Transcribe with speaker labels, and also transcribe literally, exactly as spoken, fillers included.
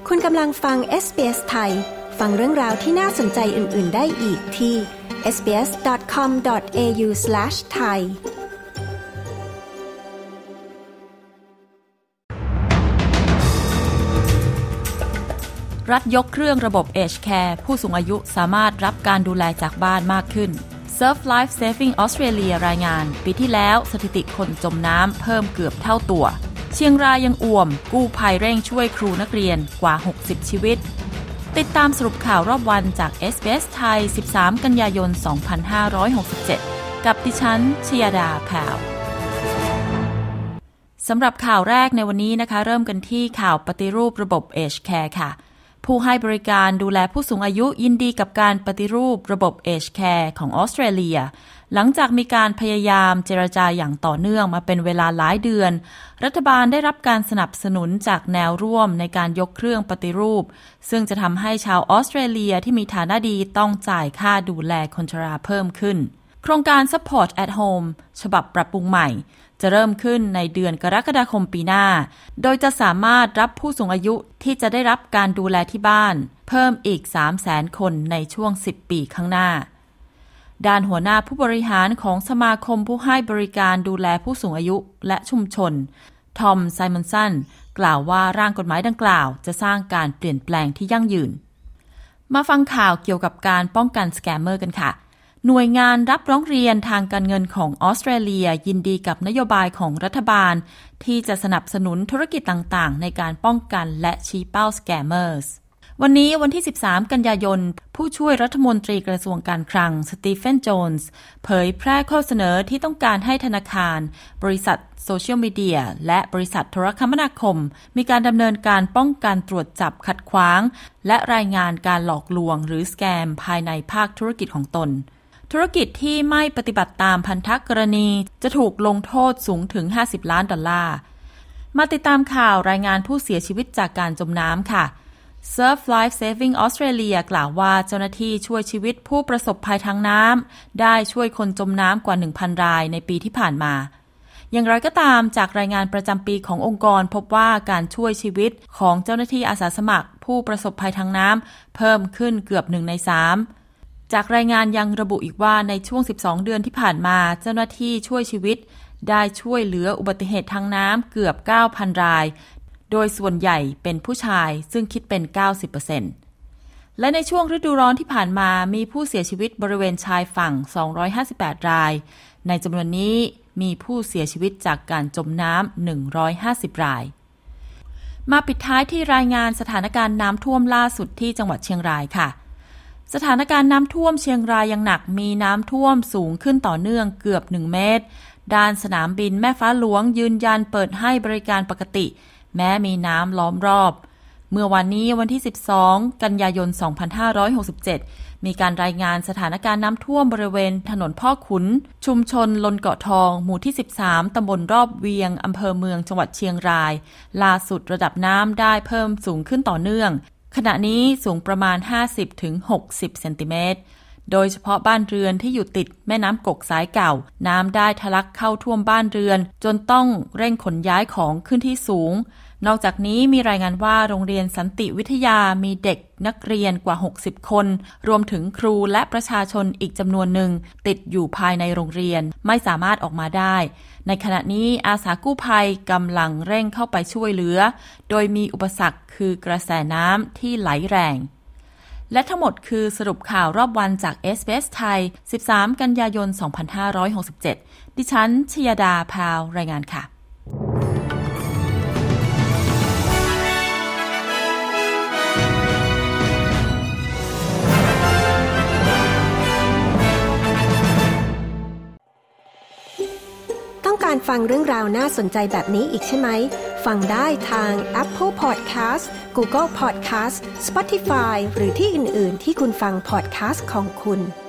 Speaker 1: คุณกำลังฟัง เอส บี เอส ไทยฟังเรื่องราวที่น่าสนใจอื่นๆได้อีกที่ เอส บี เอส ดอท คอม ดอท เอ ยู สแลช ไทย
Speaker 2: รัฐยกเครื่องระบบ Age Care ผู้สูงอายุสามารถรับการดูแลจากบ้านมากขึ้น Surf Life Saving Australia รายงานปีที่แล้วสถิติคนจมน้ำเพิ่มเกือบเท่าตัวเชียงรายยังอ่วมกู้ภัยเร่งช่วยครูนักเรียนกว่าหกสิบชีวิตติดตามสรุปข่าวรอบวันจาก เอส บี เอส ไทยสิบสามกันยายนสองพันห้าร้อยหกสิบเจ็ดกับดิฉันชยดาแพรวสำหรับข่าวแรกในวันนี้นะคะเริ่มกันที่ข่าวปฏิรูประบบ Age Care ค่ะผู้ให้บริการดูแลผู้สูงอายุยินดีกับการปฏิรูประบบ Age Care ของออสเตรเลียหลังจากมีการพยายามเจรจาอย่างต่อเนื่องมาเป็นเวลาหลายเดือนรัฐบาลได้รับการสนับสนุนจากแนวร่วมในการยกเครื่องปฏิรูปซึ่งจะทำให้ชาวออสเตรเลียที่มีฐานะดีต้องจ่ายค่าดูแลคนชราเพิ่มขึ้นโครงการ Support at Home ฉบับปรับปรุงใหม่จะเริ่มขึ้นในเดือนกรกฎาคมปีหน้าโดยจะสามารถรับผู้สูงอายุที่จะได้รับการดูแลที่บ้านเพิ่มอีก สามแสน คนในช่วงสิบปีข้างหน้าด้านหัวหน้าผู้บริหารของสมาคมผู้ให้บริการดูแลผู้สูงอายุและชุมชนทอมไซมอนสันกล่าวว่าร่างกฎหมายดังกล่าวจะสร้างการเปลี่ยนแปลงที่ยั่งยืนมาฟังข่าวเกี่ยวกับการป้องกันสแกมเมอร์กันค่ะหน่วยงานรับร้องเรียนทางการเงินของออสเตรเลียยินดีกับนโยบายของรัฐบาลที่จะสนับสนุนธุรกิจต่างๆในการป้องกันและชี้เป้าสแกมเมอร์สวันนี้วันที่สิบสามกันยายนผู้ช่วยรัฐมนตรีกระทรวงการคลังสตีเฟนโจนส์เผยแพร่ข้อเสนอที่ต้องการให้ธนาคารบริษัทโซเชียลมีเดียและบริษัทโทรคมนาคมมีการดำเนินการป้องกันตรวจจับขัดขวางและรายงานการหลอกลวงหรือสแกมภายในภาคธุรกิจของตนธุรกิจที่ไม่ปฏิบัติตามพันธกรณีจะถูกลงโทษสูงถึงห้าสิบล้านดอลลาร์มาติดตามข่าวรายงานผู้เสียชีวิตจากการจมน้ำค่ะ Surf Life Saving Australia กล่าวว่าเจ้าหน้าที่ช่วยชีวิตผู้ประสบภัยทางน้ำได้ช่วยคนจมน้ำกว่า หนึ่งพัน รายในปีที่ผ่านมาอย่างไรก็ตามจากรายงานประจำปีขององค์กรพบว่าการช่วยชีวิตของเจ้าหน้าที่อาสาสมัครผู้ประสบภัยทางน้ำเพิ่มขึ้นเกือบหนึ่งในสามจากรายงานยังระบุอีกว่าในช่วงสิบสองเดือนที่ผ่านมาเจ้าหน้าที่ช่วยชีวิตได้ช่วยเหลืออุบัติเหตุทางน้ำเกือบ เก้าพัน รายโดยส่วนใหญ่เป็นผู้ชายซึ่งคิดเป็น เก้าสิบเปอร์เซ็นต์ และในช่วงฤดูร้อนที่ผ่านมามีผู้เสียชีวิตบริเวณชายฝั่งสองร้อยห้าสิบแปดรายในจำนวนนี้มีผู้เสียชีวิตจากการจมน้ำหนึ่งร้อยห้าสิบรายมาปิดท้ายที่รายงานสถานการณ์น้ำท่วมล่าสุดที่จังหวัดเชียงรายค่ะสถานการณ์น้ำท่วมเชียงรายยังหนักมีน้ำท่วมสูงขึ้นต่อเนื่องเกือบหนึ่งเมตรด้านสนามบินแม่ฟ้าหลวงยืนยันเปิดให้บริการปกติแม้มีน้ำล้อมรอบเมื่อวันนี้วันที่สิบสองกันยายนสองพันห้าร้อยหกสิบเจ็ดมีการรายงานสถานการณ์น้ำท่วมบริเวณถนนพ่อขุนชุมชนลนเกาะทองหมู่ที่สิบสามตำบลรอบเวียงอำเภอเมืองจังหวัดเชียงรายล่าสุดระดับน้ำได้เพิ่มสูงขึ้นต่อเนื่องขณะนี้สูงประมาณ ห้าสิบถึงหกสิบ เซนติเมตรโดยเฉพาะบ้านเรือนที่อยู่ติดแม่น้ำกกสายเก่าน้ำได้ทะลักเข้าท่วมบ้านเรือนจนต้องเร่งขนย้ายของขึ้นที่สูงนอกจากนี้มีรายงานว่าโรงเรียนสันติวิทยามีเด็กนักเรียนกว่าหกสิบคนรวมถึงครูและประชาชนอีกจำนวนหนึ่งติดอยู่ภายในโรงเรียนไม่สามารถออกมาได้ในขณะนี้อาสากู้ภัยกำลังเร่งเข้าไปช่วยเหลือโดยมีอุปสรรคคือกระแสน้ำที่ไหลแรงและทั้งหมดคือสรุปข่าวรอบวันจาก เอส บี เอส ไทยสิบสามกันยายนสองพันห้าร้อยหกสิบเจ็ดดิฉันชยดาพาวรายงานค่ะ
Speaker 1: ต้องการฟังเรื่องราวน่าสนใจแบบนี้อีกใช่ไหมฟังได้ทาง Apple Podcast Google Podcast Spotify หรือที่อื่นๆที่คุณฟัง podcast ของคุณ